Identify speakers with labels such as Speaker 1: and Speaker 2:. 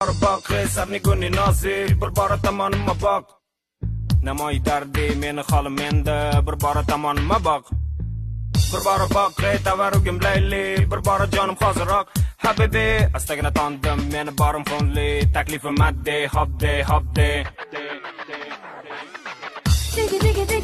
Speaker 1: باقی سر نگونی نازی بربار تمان مباق نمای دردی من خال منده بربار تمان مباق بربار باقی تورگم لیلی بربار جانم خازراق حبیبی استگنه تاندم من بارم خونلی تکلیف مده هب ده
Speaker 2: دیگه